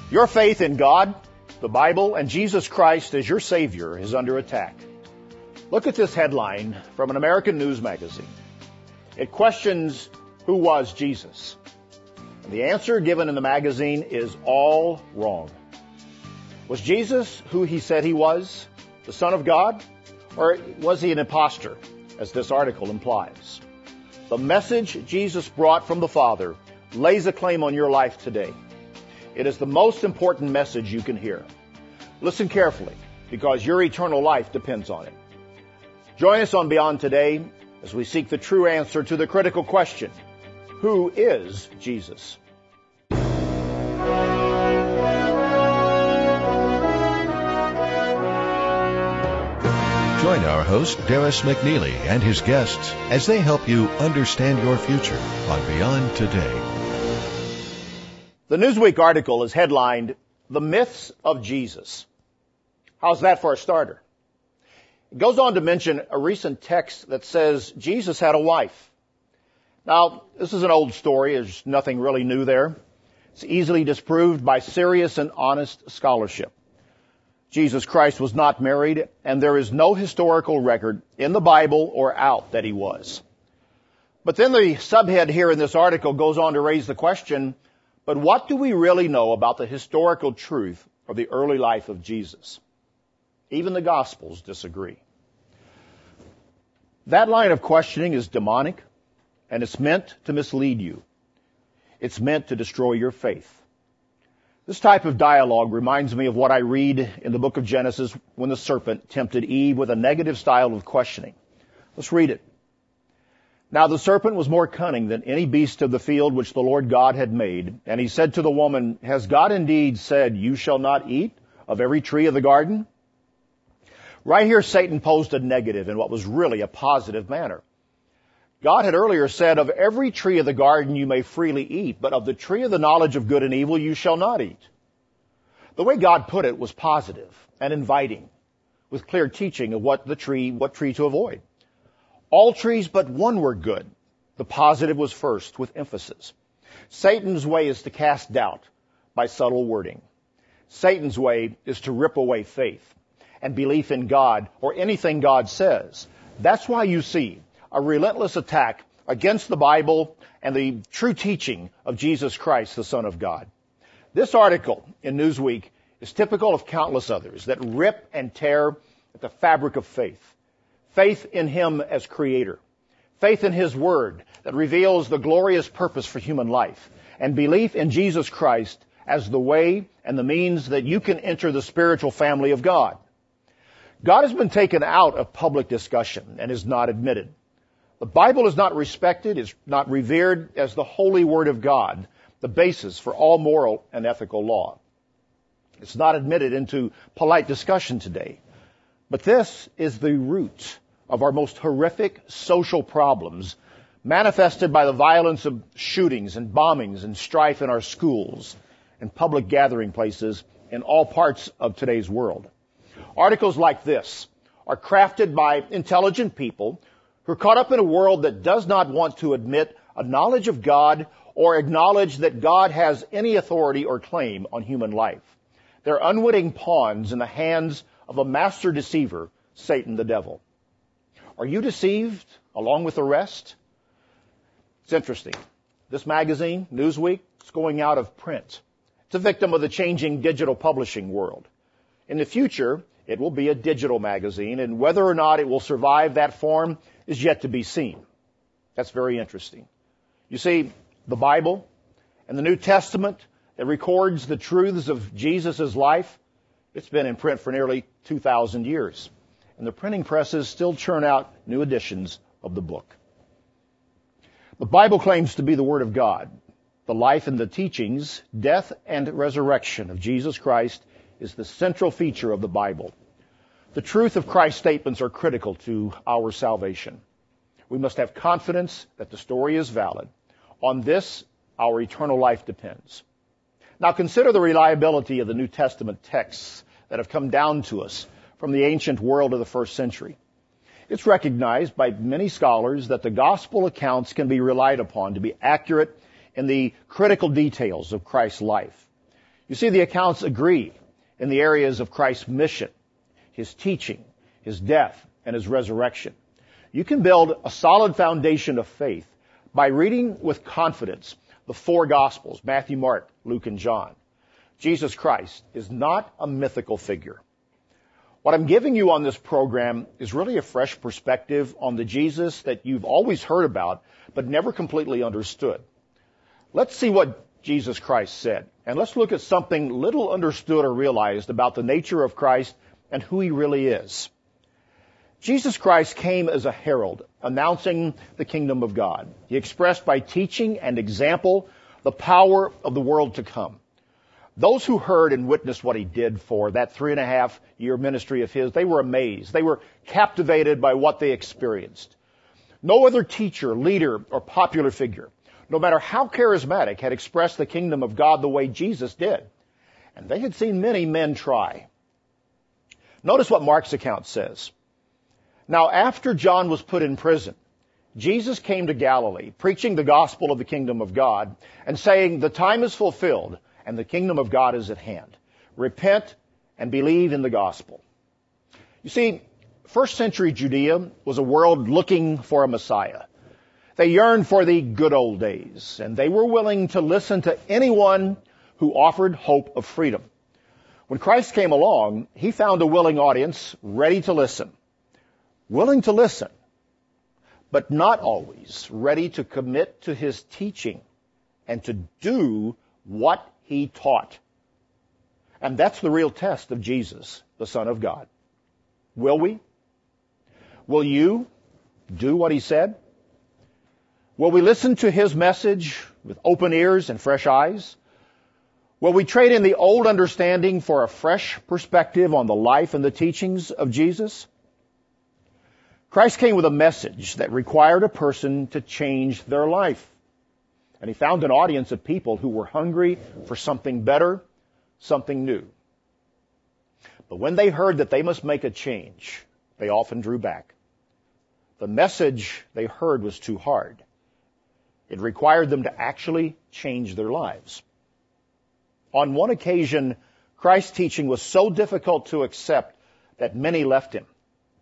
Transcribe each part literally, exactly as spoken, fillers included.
Your faith in God, the Bible, and Jesus Christ as your Savior is under attack. Look at this headline from an American news magazine. It questions who was Jesus. And the answer given in the magazine is all wrong. Was Jesus who he said he was, the Son of God? Or was he an imposter, as this article implies? The message Jesus brought from the Father lays a claim on your life today. It is the most important message you can hear. Listen carefully, because your eternal life depends on it. Join us on Beyond Today as we seek the true answer to the critical question, who is Jesus? Join our host, Darris McNeely, and his guests as they help you understand your future on Beyond Today. The Newsweek article is headlined, The Myths of Jesus. How's that for a starter? It goes on to mention a recent text that says Jesus had a wife. Now, this is an old story. There's nothing really new there. It's easily disproved by serious and honest scholarship. Jesus Christ was not married, and there is no historical record in the Bible or out that he was. But then the subhead here in this article goes on to raise the question, but what do we really know about the historical truth of the early life of Jesus? Even the Gospels disagree. That line of questioning is demonic, and it's meant to mislead you. It's meant to destroy your faith. This type of dialogue reminds me of what I read in the book of Genesis when the serpent tempted Eve with a negative style of questioning. Let's read it. Now the serpent was more cunning than any beast of the field which the Lord God had made. And he said to the woman, has God indeed said, you shall not eat of every tree of the garden? Right here, Satan posed a negative in what was really a positive manner. God had earlier said, of every tree of the garden you may freely eat, but of the tree of the knowledge of good and evil you shall not eat. The way God put it was positive and inviting, with clear teaching of what the tree, what tree to avoid. All trees but one were good. The positive was first, with emphasis. Satan's way is to cast doubt by subtle wording. Satan's way is to rip away faith and belief in God or anything God says. That's why you see a relentless attack against the Bible and the true teaching of Jesus Christ, the Son of God. This article in Newsweek is typical of countless others that rip and tear at the fabric of faith. Faith in Him as Creator. Faith in His Word that reveals the glorious purpose for human life. And belief in Jesus Christ as the way and the means that you can enter the spiritual family of God. God has been taken out of public discussion and is not admitted. The Bible is not respected, is not revered as the holy Word of God, the basis for all moral and ethical law. It's not admitted into polite discussion today. But this is the root of our most horrific social problems, manifested by the violence of shootings and bombings and strife in our schools and public gathering places in all parts of today's world. Articles like this are crafted by intelligent people who are caught up in a world that does not want to admit a knowledge of God or acknowledge that God has any authority or claim on human life. They're unwitting pawns in the hands of a master deceiver, Satan the devil. Are you deceived along with the rest? It's interesting. This magazine, Newsweek, is going out of print. It's a victim of the changing digital publishing world. In the future, it will be a digital magazine, and whether or not it will survive that form is yet to be seen. That's very interesting. You see, the Bible and the New Testament that records the truths of Jesus' life, it's been in print for nearly two thousand years. And the printing presses still churn out new editions of the book. The Bible claims to be the Word of God. The life and the teachings, death and resurrection of Jesus Christ is the central feature of the Bible. The truth of Christ's statements are critical to our salvation. We must have confidence that the story is valid. On this, our eternal life depends. Now consider the reliability of the New Testament texts that have come down to us from the ancient world of the first century. It's recognized by many scholars that the gospel accounts can be relied upon to be accurate in the critical details of Christ's life. You see, the accounts agree in the areas of Christ's mission, his teaching, his death, and his resurrection. You can build a solid foundation of faith by reading with confidence the four Gospels, Matthew, Mark, Luke, and John. Jesus Christ is not a mythical figure. What I'm giving you on this program is really a fresh perspective on the Jesus that you've always heard about, but never completely understood. Let's see what Jesus Christ said, and let's look at something little understood or realized about the nature of Christ and who he really is. Jesus Christ came as a herald, announcing the kingdom of God. He expressed by teaching and example the power of the world to come. Those who heard and witnessed what he did for that three and a half year ministry of his, they were amazed. They were captivated by what they experienced. No other teacher, leader, or popular figure, no matter how charismatic, had expressed the kingdom of God the way Jesus did. And they had seen many men try. Notice what Mark's account says. Now, after John was put in prison, Jesus came to Galilee, preaching the gospel of the kingdom of God, and saying, the time is fulfilled, and the kingdom of God is at hand. Repent and believe in the gospel. You see, first century Judea was a world looking for a Messiah. They yearned for the good old days, and they were willing to listen to anyone who offered hope of freedom. When Christ came along, he found a willing audience ready to listen. Willing to listen, but not always ready to commit to his teaching and to do what he taught. And that's the real test of Jesus, the Son of God. Will we? Will you do what he said? Will we listen to his message with open ears and fresh eyes? Will we trade in the old understanding for a fresh perspective on the life and the teachings of Jesus? Christ came with a message that required a person to change their life. And he found an audience of people who were hungry for something better, something new. But when they heard that they must make a change, they often drew back. The message they heard was too hard. It required them to actually change their lives. On one occasion, Christ's teaching was so difficult to accept that many left him.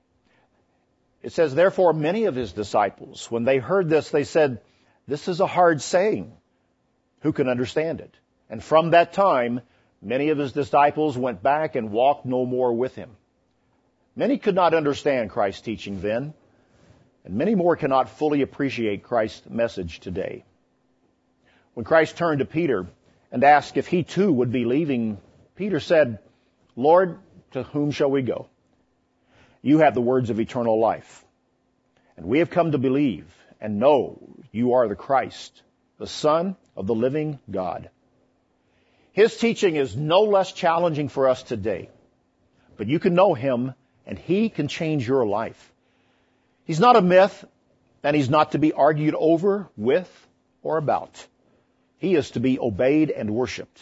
It says, therefore, many of his disciples, when they heard this, they said, this is a hard saying. Who can understand it? And from that time, many of his disciples went back and walked no more with him. Many could not understand Christ's teaching then, and many more cannot fully appreciate Christ's message today. When Christ turned to Peter and asked if he too would be leaving, Peter said, Lord, to whom shall we go? You have the words of eternal life. And we have come to believe and know you are the Christ, the Son of the living God. His teaching is no less challenging for us today, but you can know him and he can change your life. He's not a myth, and he's not to be argued over, with, or about. He is to be obeyed and worshiped.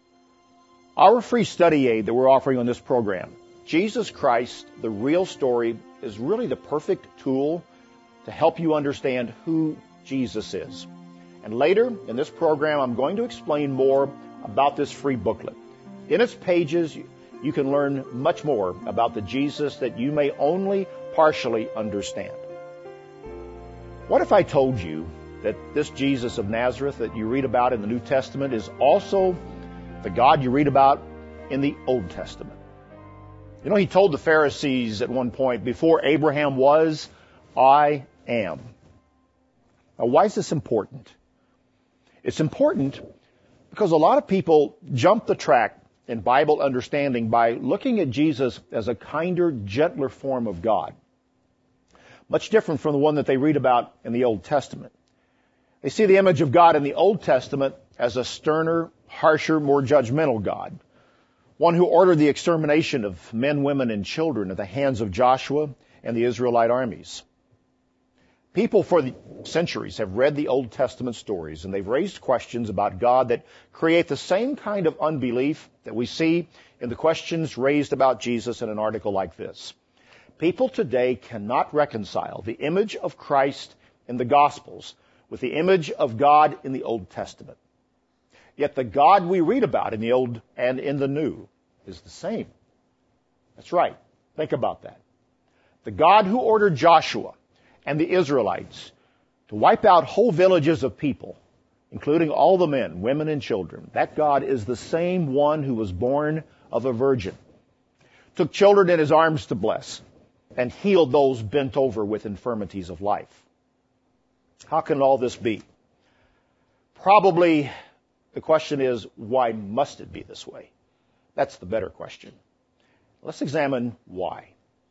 Our free study aid that we're offering on this program, Jesus Christ, the real story, is really the perfect tool to help you understand who Jesus is. And later in this program, I'm going to explain more about this free booklet. In its pages, you can learn much more about the Jesus that you may only partially understand. What if I told you that this Jesus of Nazareth that you read about in the New Testament is also the God you read about in the Old Testament? You know, he told the Pharisees at one point, before Abraham was, I am. Now, why is this important? It's important because a lot of people jump the track in Bible understanding by looking at Jesus as a kinder, gentler form of God. Much different from the one that they read about in the Old Testament. They see the image of God in the Old Testament as a sterner, harsher, more judgmental God. One who ordered the extermination of men, women, and children at the hands of Joshua and the Israelite armies. People for the centuries have read the Old Testament stories, and they've raised questions about God that create the same kind of unbelief that we see in the questions raised about Jesus in an article like this. People today cannot reconcile the image of Christ in the Gospels with the image of God in the Old Testament. Yet the God we read about in the Old and in the New is the same. That's right. Think about that. The God who ordered Joshua and the Israelites to wipe out whole villages of people, including all the men, women, and children, that God is the same one who was born of a virgin, took children in his arms to bless, and healed those bent over with infirmities of life. How can all this be? Probably the question is, why must it be this way? That's the better question. Let's examine why.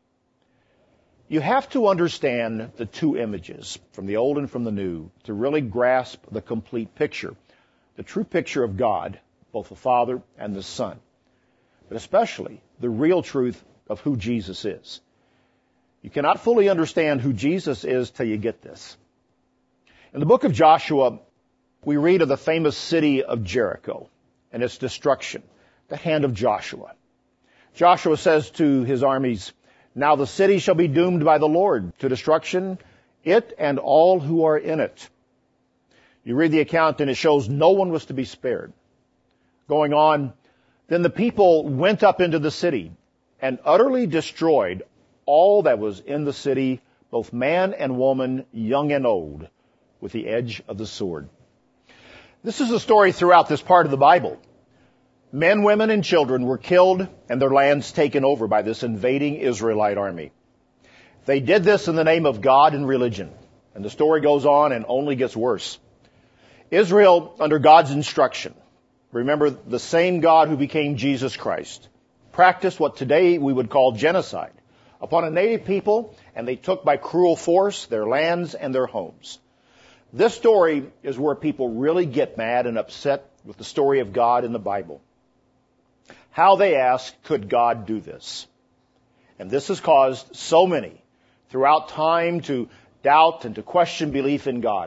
You have to understand the two images, from the Old and from the New, to really grasp the complete picture, the true picture of God, both the Father and the Son, but especially the real truth of who Jesus is. You cannot fully understand who Jesus is till you get this. In the book of Joshua, we read of the famous city of Jericho and its destruction, the hand of Joshua. Joshua says to his armies, "Now the city shall be doomed by the Lord to destruction, it and all who are in it." You read the account and it shows no one was to be spared. Going on, then the people went up into the city and utterly destroyed all that was in the city, both man and woman, young and old, with the edge of the sword. This is a story throughout this part of the Bible. Men, women, and children were killed and their lands taken over by this invading Israelite army. They did this in the name of God and religion. And the story goes on and only gets worse. Israel, under God's instruction, remember the same God who became Jesus Christ, practiced what today we would call genocide upon a native people, and they took by cruel force their lands and their homes. This story is where people really get mad and upset with the story of God in the Bible. How, they ask, could God do this? And this has caused so many throughout time to doubt and to question belief in God.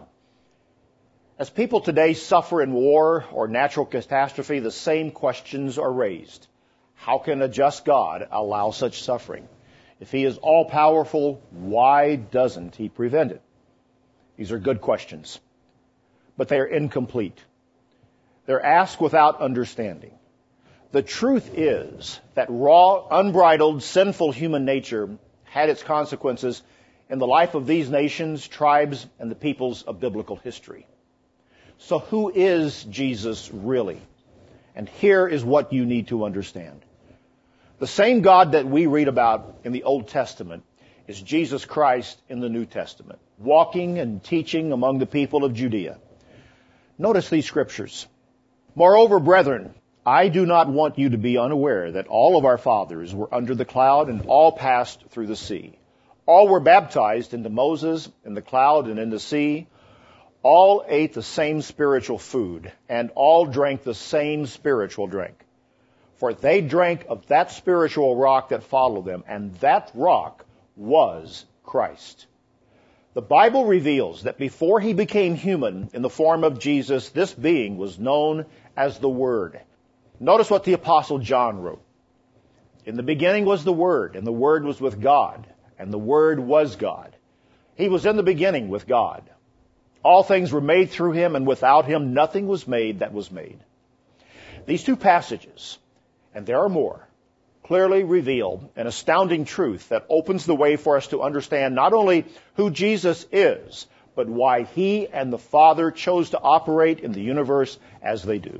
As people today suffer in war or natural catastrophe, the same questions are raised. How can a just God allow such suffering? If he is all-powerful, why doesn't he prevent it? These are good questions, but they are incomplete. They're asked without understanding. The truth is that raw, unbridled, sinful human nature had its consequences in the life of these nations, tribes, and the peoples of biblical history. So who is Jesus really? And here is what you need to understand. The same God that we read about in the Old Testament is Jesus Christ in the New Testament, walking and teaching among the people of Judea. Notice these scriptures. "Moreover, brethren, I do not want you to be unaware that all of our fathers were under the cloud and all passed through the sea. All were baptized into Moses in the cloud and in the sea. All ate the same spiritual food, and all drank the same spiritual drink. For they drank of that spiritual rock that followed them, and that rock was Christ." The Bible reveals that before he became human in the form of Jesus, this being was known as the Word. Notice what the Apostle John wrote. "In the beginning was the Word, and the Word was with God, and the Word was God. He was in the beginning with God. All things were made through him, and without him nothing was made that was made." These two passages, and there are more, clearly reveal an astounding truth that opens the way for us to understand not only who Jesus is, but why he and the Father chose to operate in the universe as they do.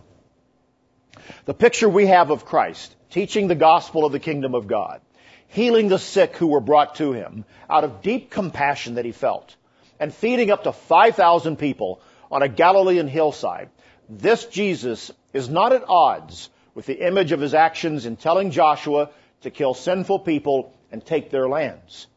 The picture we have of Christ teaching the gospel of the kingdom of God, healing the sick who were brought to him out of deep compassion that he felt, and feeding up to five thousand people on a Galilean hillside. This Jesus is not at odds with the image of his actions in telling Joshua to kill sinful people and take their lands.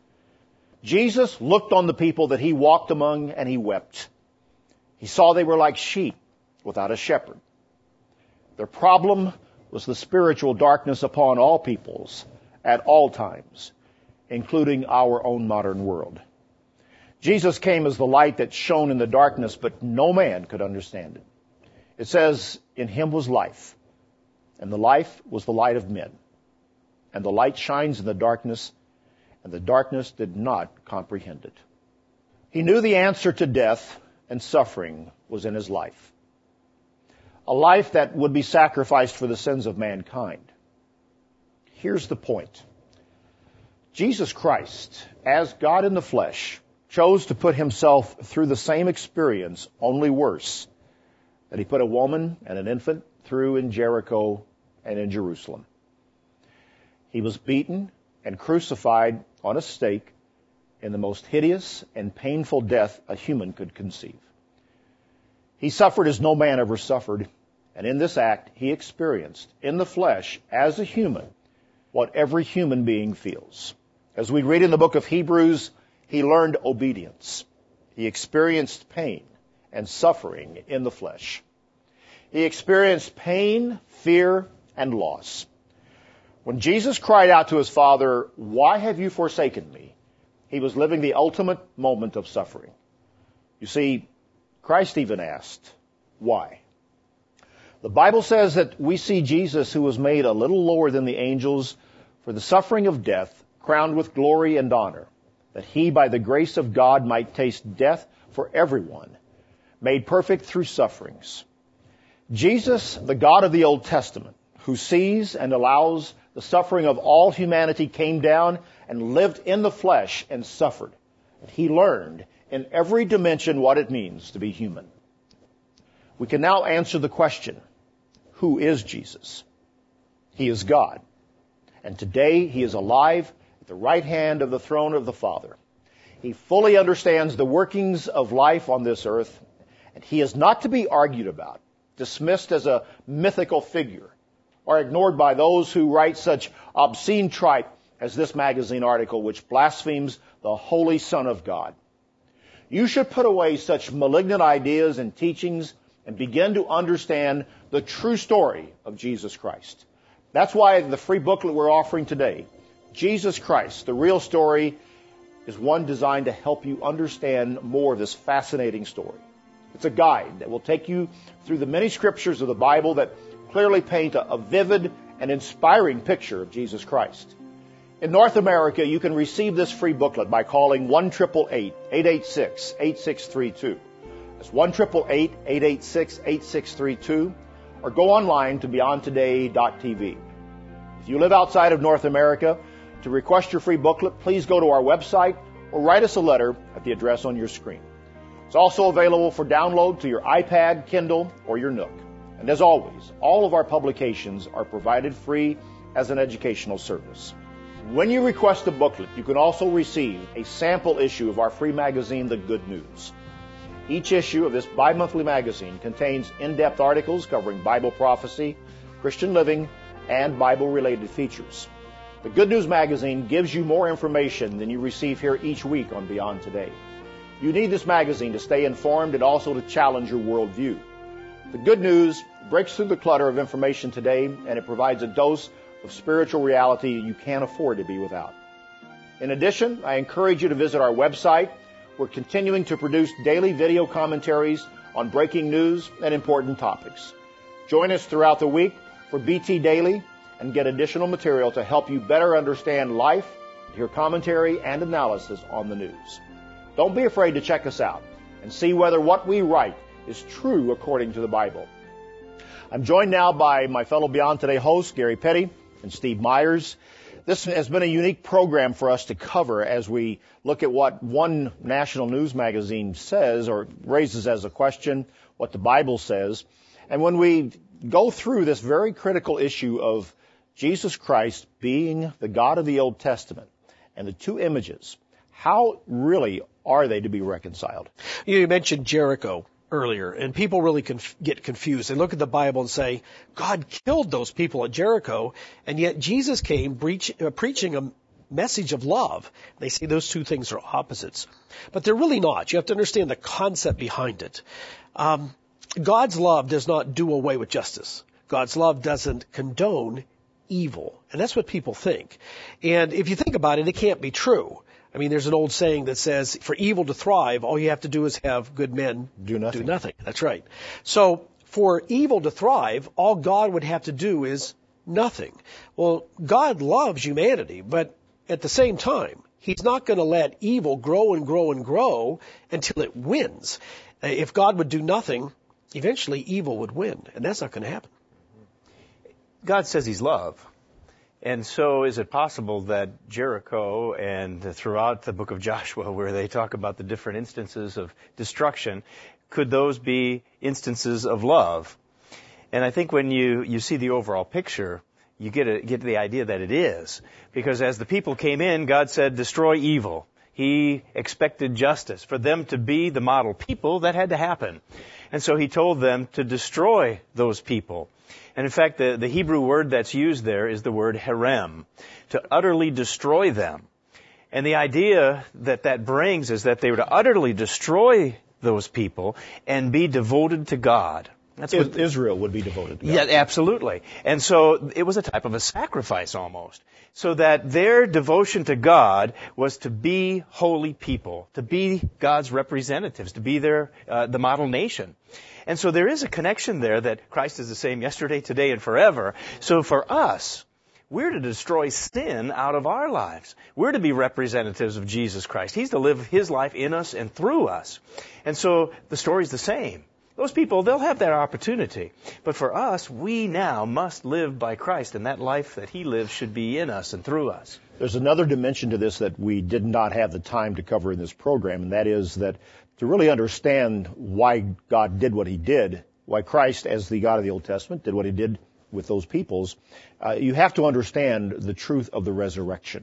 Jesus looked on the people that he walked among and he wept. He saw they were like sheep without a shepherd. Their problem was the spiritual darkness upon all peoples at all times, including our own modern world. Jesus came as the light that shone in the darkness, but no man could understand it. It says, "In him was life, and the life was the light of men. And the light shines in the darkness, and the darkness did not comprehend it." He knew the answer to death and suffering was in his life. a life that would be sacrificed for the sins of mankind. Here's the point. Jesus Christ, as God in the flesh, chose to put himself through the same experience, only worse, that he put a woman and an infant through in Jericho and in Jerusalem. He was beaten and crucified on a stake in the most hideous and painful death a human could conceive. He suffered as no man ever suffered, and in this act he experienced, in the flesh, as a human, what every human being feels. As we read in the book of Hebrews, he learned obedience. He experienced pain and suffering in the flesh. He experienced pain, fear, and loss. When Jesus cried out to his Father, "Why have you forsaken me?" he was living the ultimate moment of suffering. You see, Christ even asked, "Why?" The Bible says that we see Jesus, who was made a little lower than the angels for the suffering of death, crowned with glory and honor, that he, by the grace of God, might taste death for everyone, made perfect through sufferings. Jesus, the God of the Old Testament, who sees and allows the suffering of all humanity, came down and lived in the flesh and suffered. He learned in every dimension what it means to be human. We can now answer the question, who is Jesus? He is God. And today he is alive at the right hand of the throne of the Father. He fully understands the workings of life on this earth, and he is not to be argued about, dismissed as a mythical figure, or ignored by those who write such obscene tripe as this magazine article, which blasphemes the Holy Son of God. You should put away such malignant ideas and teachings and begin to understand the true story of Jesus Christ. That's why the free booklet we're offering today, Jesus Christ, the Real Story, is one designed to help you understand more of this fascinating story. It's a guide that will take you through the many scriptures of the Bible that clearly paint a, a vivid and inspiring picture of Jesus Christ. In North America, you can receive this free booklet by calling one eight eight eight, eight eight six, eight six three two. That's one eight eight eight, eight eight six, eight six three two, or go online to beyond today dot t v. If you live outside of North America, to request your free booklet, please go to our website or write us a letter at the address on your screen. It's also available for download to your iPad, Kindle, or your Nook. And as always, all of our publications are provided free as an educational service. When you request a booklet, you can also receive a sample issue of our free magazine, The Good News. Each issue of this bi-monthly magazine contains in-depth articles covering Bible prophecy, Christian living, and Bible-related features. The Good News magazine gives you more information than you receive here each week on Beyond Today. You need this magazine to stay informed and also to challenge your worldview. The Good News breaks through the clutter of information today, and it provides a dose of spiritual reality you can't afford to be without. In addition, I encourage you to visit our website. We're continuing to produce daily video commentaries on breaking news and important topics. Join us throughout the week for B T Daily and get additional material to help you better understand life, hear commentary and analysis on the news. Don't be afraid to check us out and see whether what we write is true according to the Bible. I'm joined now by my fellow Beyond Today hosts, Gary Petty and Steve Myers. This has been a unique program for us to cover as we look at what one national news magazine says or raises as a question, what the Bible says. And when we go through this very critical issue of Jesus Christ being the God of the Old Testament and the two images, how really are they to be reconciled? You mentioned Jericho earlier, and people really conf- get confused. They look at the Bible and say, God killed those people at Jericho, and yet Jesus came breach, uh, preaching a message of love. They say those two things are opposites. But they're really not. You have to understand the concept behind it. Um, God's love does not do away with justice. God's love doesn't condone evil. And that's what people think. And if you think about it, it can't be true. I mean, there's an old saying that says, for evil to thrive, all you have to do is have good men do nothing. Do nothing. That's right. So for evil to thrive, all God would have to do is nothing. Well, God loves humanity, but at the same time, he's not going to let evil grow and grow and grow until it wins. If God would do nothing, eventually evil would win, and that's not going to happen. God says he's love. And so is it possible that Jericho and throughout the book of Joshua, where they talk about the different instances of destruction, could those be instances of love? And I think when you, you see the overall picture, you get a, get the idea that it is. Because as the people came in, God said, destroy evil. He expected justice. For them to be the model people, that had to happen. And so he told them to destroy those people. And in fact, the, the Hebrew word that's used there is the word herem, to utterly destroy them. And the idea that that brings is that they were to utterly destroy those people and be devoted to God. That's what Israel would be devoted to God. Yeah, absolutely. And so it was a type of a sacrifice almost. So that their devotion to God was to be holy people, to be God's representatives, to be their uh, the model nation. And so there is a connection there that Christ is the same yesterday, today, and forever. So for us, we're to destroy sin out of our lives. We're to be representatives of Jesus Christ. He's to live his life in us and through us. And so the story's the same. Those people, they'll have that opportunity. But for us, we now must live by Christ, and that life that he lives should be in us and through us. There's another dimension to this that we did not have the time to cover in this program, and that is that to really understand why God did what he did, why Christ, as the God of the Old Testament, did what he did with those peoples, uh, you have to understand the truth of the resurrection.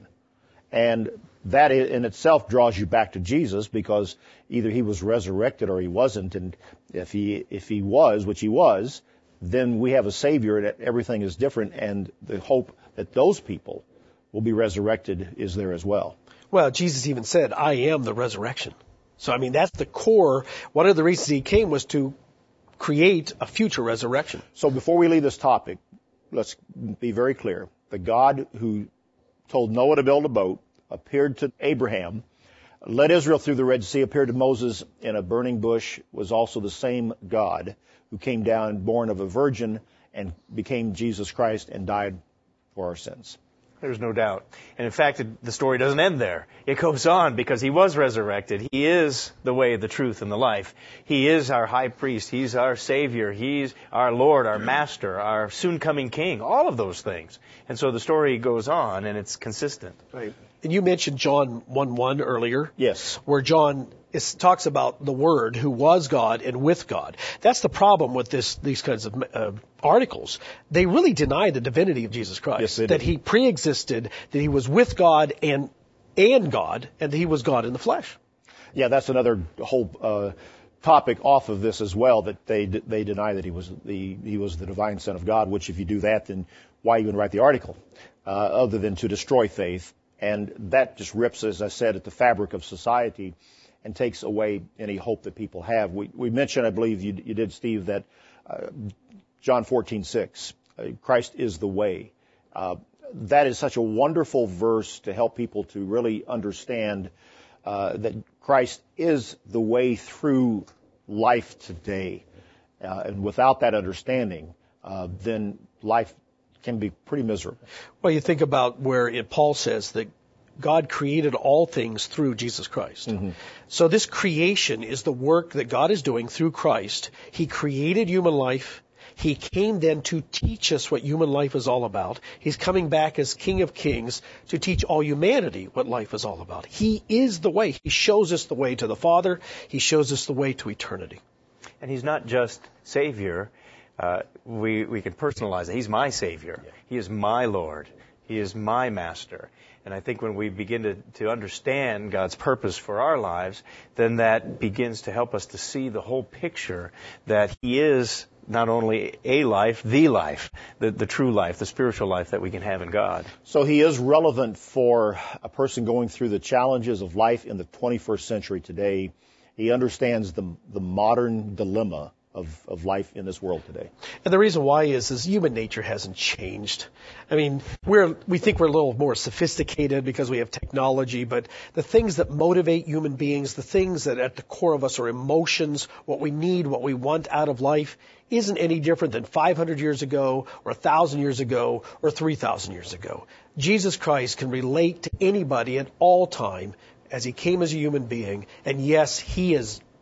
And that in itself draws you back to Jesus, because either he was resurrected or he wasn't. And if he if he was, which he was, then we have a Savior and everything is different. And the hope that those people will be resurrected is there as well. Well, Jesus even said, I am the resurrection. So, I mean, that's the core. One of the reasons he came was to create a future resurrection. So before we leave this topic, let's be very clear. The God who told Noah to build a boat, appeared to Abraham, led Israel through the Red Sea, appeared to Moses in a burning bush, was also the same God who came down, born of a virgin, and became Jesus Christ and died for our sins. There's no doubt. And in fact, the story doesn't end there. It goes on because he was resurrected. He is the way, the truth, and the life. He is our high priest. He's our Savior. He's our Lord, our Master, our soon-coming King, all of those things. And so the story goes on, and it's consistent. Right. And you mentioned John one one earlier. Yes. Where John is, talks about the Word who was God and with God. That's the problem with this these kinds of uh, articles. They really deny the divinity of Jesus Christ. Yes, they that do. he pre-existed, that he was with God and and God, and that he was God in the flesh. Yeah, that's another whole uh, topic off of this as well, that they they deny that he was the he was the divine Son of God, which if you do that, then why even write the article, uh, other than to destroy faith? And that just rips, as I said, at the fabric of society and takes away any hope that people have. We, we mentioned, I believe you, you did, Steve, that uh, John fourteen six, uh, Christ is the way. Uh, that is such a wonderful verse to help people to really understand uh, that Christ is the way through life today. Uh, and without that understanding, uh, then life can be pretty miserable. Well, you think about where it, Paul says that God created all things through Jesus Christ. Mm-hmm. So this creation is the work that God is doing through Christ. He created human life. He came then to teach us what human life is all about. He's coming back as King of Kings to teach all humanity what life is all about. He is the way. He shows us the way to the Father. He shows us the way to eternity. And he's not just Savior. Uh, we, we can personalize it. He's my Savior. Yeah. He is my Lord. He is my Master. And I think when we begin to, to understand God's purpose for our lives, then that begins to help us to see the whole picture that He is not only a life, the life, the, the true life, the spiritual life that we can have in God. So He is relevant for a person going through the challenges of life in the twenty-first century today. He understands the, the modern dilemma Of, of life in this world today. And the reason why is, is human nature hasn't changed. I mean, we're, we think we're a little more sophisticated because we have technology, but the things that motivate human beings, the things that at the core of us are emotions, what we need, what we want out of life, isn't any different than five hundred years ago or one thousand years ago or three thousand years ago. Jesus Christ can relate to anybody at all time as He came as a human being, and yes, He is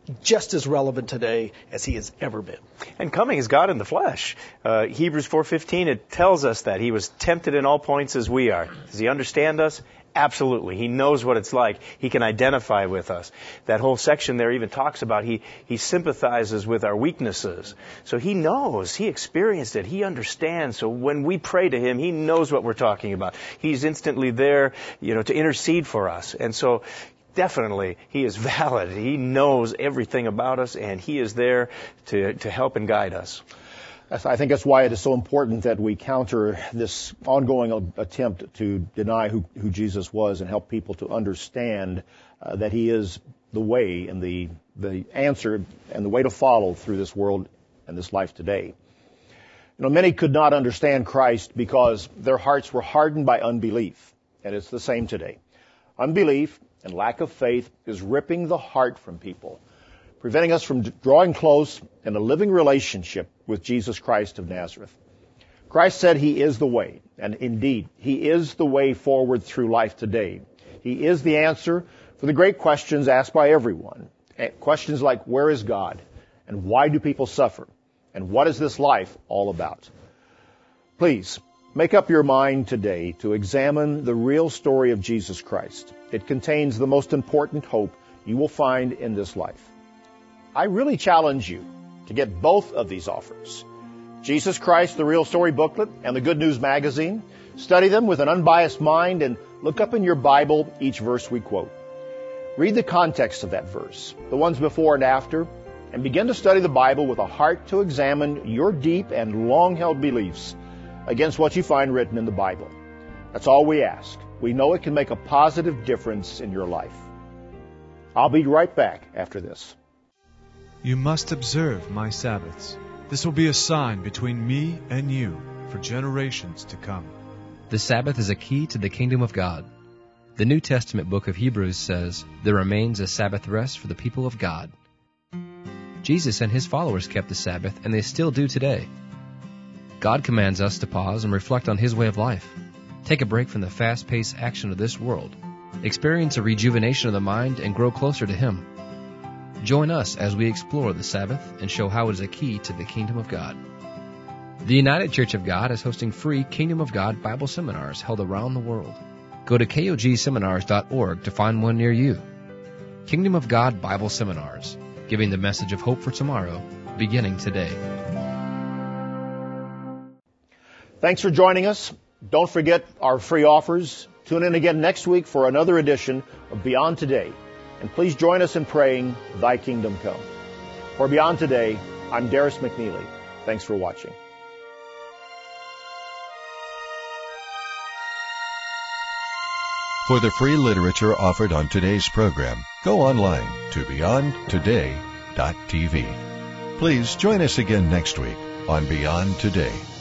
just as relevant today as he has ever been. And coming is God in the flesh. Uh, Hebrews four fifteen, it tells us that he was tempted in all points as we are. Does he understand us? Absolutely. He knows what it's like. He can identify with us. That whole section there even talks about he, he sympathizes with our weaknesses. So he knows. He experienced it. He understands. So when we pray to him, he knows what we're talking about. He's instantly there, you know, to intercede for us. And so definitely he is valid. He knows everything about us, and he is there to, to help and guide us. I think that's why it is so important that we counter this ongoing attempt to deny who, who Jesus was and help people to understand uh, that he is the way and the, the answer and the way to follow through this world and this life today. You know, many could not understand Christ because their hearts were hardened by unbelief, and it's the same today. Unbelief and lack of faith is ripping the heart from people, preventing us from drawing close in a living relationship with Jesus Christ of Nazareth. Christ said he is the way, and indeed, he is the way forward through life today. He is the answer for the great questions asked by everyone. Questions like, where is God? And why do people suffer? And what is this life all about? Please, make up your mind today to examine the real story of Jesus Christ. It contains the most important hope you will find in this life. I really challenge you to get both of these offers. Jesus Christ, the Real Story booklet, and the Good News magazine. Study them with an unbiased mind and look up in your Bible each verse we quote. Read the context of that verse, the ones before and after, and begin to study the Bible with a heart to examine your deep and long-held beliefs against what you find written in the Bible. That's all we ask. We know it can make a positive difference in your life. I'll be right back after this. You must observe my Sabbaths. This will be a sign between me and you for generations to come. The Sabbath is a key to the kingdom of God. The New Testament book of Hebrews says, there remains a Sabbath rest for the people of God. Jesus and his followers kept the Sabbath, and they still do today. God commands us to pause and reflect on his way of life. Take a break from the fast-paced action of this world. Experience a rejuvenation of the mind and grow closer to him. Join us as we explore the Sabbath and show how it is a key to the kingdom of God. The United Church of God is hosting free Kingdom of God Bible seminars held around the world. Go to K O G seminars dot org to find one near you. Kingdom of God Bible Seminars, giving the message of hope for tomorrow, beginning today. Thanks for joining us. Don't forget our free offers. Tune in again next week for another edition of Beyond Today. And please join us in praying, Thy Kingdom Come. For Beyond Today, I'm Darris McNeely. Thanks for watching. For the free literature offered on today's program, go online to beyond today dot t v. Please join us again next week on Beyond Today.